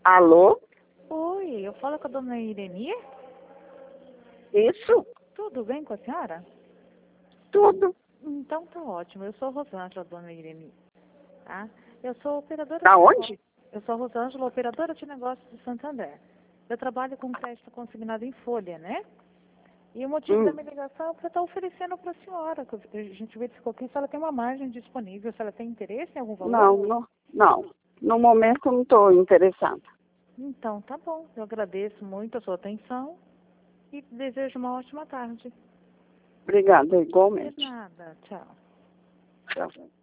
Alô? Oi, eu falo com a dona Ireni? Isso? Tudo bem com a senhora? Tudo. Então tá ótimo. Eu sou Rosângela, dona Ireni. Tá? Eu sou operadora Da de onde? negócios. Eu sou Rosângela, operadora de negócios de Santander. Eu trabalho com crédito consignado em folha, né? E o motivo da minha ligação é para estar oferecendo para a senhora. Que a gente verificou aqui se ela tem uma margem disponível, se ela tem interesse em algum valor. Não. No momento eu não estou interessada. Então, tá bom. Eu agradeço muito a sua atenção e desejo uma ótima tarde. Obrigada, De igualmente. nada. Tchau. Tchau.